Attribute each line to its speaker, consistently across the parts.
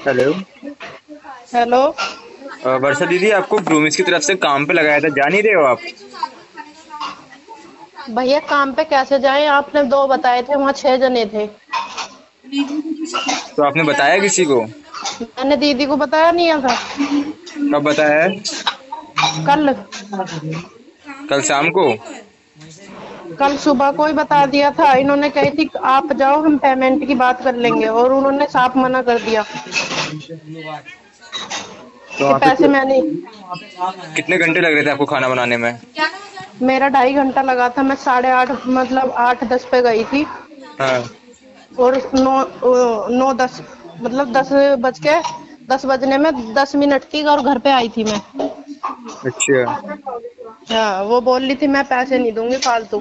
Speaker 1: Hello.
Speaker 2: Hello.
Speaker 1: वर्षा दीदी, आपको ग्रूमिस की तरफ से काम पे लगाया था, जा नहीं रहे हो आप?
Speaker 2: भैया काम पे कैसे जाएं? आपने दो बताए थे, वहाँ 6 जने थे।
Speaker 1: तो आपने बताया किसी को?
Speaker 2: मैंने दीदी को बताया नहीं था।
Speaker 1: कब बताया है?
Speaker 2: कल।
Speaker 1: कल शाम को?
Speaker 2: कल सुबह को ही बता दिया था। इन्होंने कही थी आप जाओ, हम पेमेंट की बात कर लेंगे, और उन्होंने साफ मना कर दिया
Speaker 1: तो
Speaker 2: कि
Speaker 1: वहाँ पे
Speaker 2: पैसे मैं नहीं।
Speaker 1: कितने घंटे लग रहे थे आपको खाना बनाने में?
Speaker 2: मेरा 2.5 घंटा लगा था। मैं 8:30 मतलब 8:10 पे गई थी,
Speaker 1: हाँ।
Speaker 2: और 9:10 मतलब 10 बजने में 10 मिनट थी और घर पे आई थी मैं।
Speaker 1: अच्छा।
Speaker 2: हाँ, वो बोल रही थी मैं पैसे नहीं दूंगी फालतू।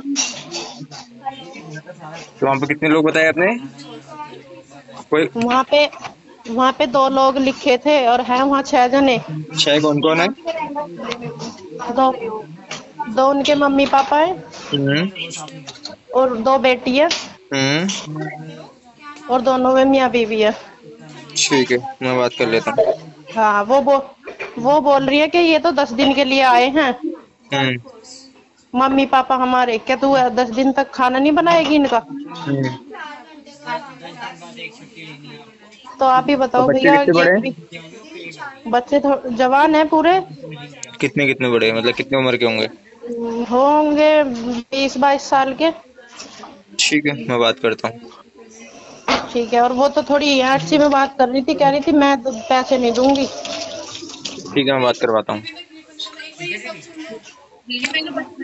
Speaker 1: तो वहाँ पे कितने लोग बताए आपने? कोई?
Speaker 2: वहाँ पे वहाँ पे 2 लोग लिखे थे और हैं वहाँ 6 जने।
Speaker 1: छह कौन कौन है?
Speaker 2: दो दो उनके मम्मी पापा है,
Speaker 1: हम्म।
Speaker 2: और 2 बेटी है,
Speaker 1: हम्म।
Speaker 2: और दोनों में मियाँ बीवी है।
Speaker 1: ठीक है, मैं बात कर लेता हूँ।
Speaker 2: हाँ, वो बोल रही है कि ये तो 10 दिन के लिए आए हैं।
Speaker 1: हम्म।
Speaker 2: मम्मी पापा हमारे, क्या तू 10 दिन तक खाना नहीं बनाएगी इनका?
Speaker 1: हम्म।
Speaker 2: तो आप ही
Speaker 1: और
Speaker 2: बताओ
Speaker 1: बच्चे
Speaker 2: भैया,
Speaker 1: कितने
Speaker 2: ये
Speaker 1: बड़े
Speaker 2: भी
Speaker 1: हैं?
Speaker 2: बच्चे जवान है पूरे।
Speaker 1: कितने कितने बड़े हैं, मतलब कितने उम्र के होंगे?
Speaker 2: होंगे 20-22 साल के।
Speaker 1: ठीक है, मैं बात करता हूँ।
Speaker 2: ठीक है। और वो तो थोड़ी हर्षी में बात कर रही थी, कह रही थी मैं तो पैसे नहीं दूंगी।
Speaker 1: ठीक है, मैं बात करवाता हूँ।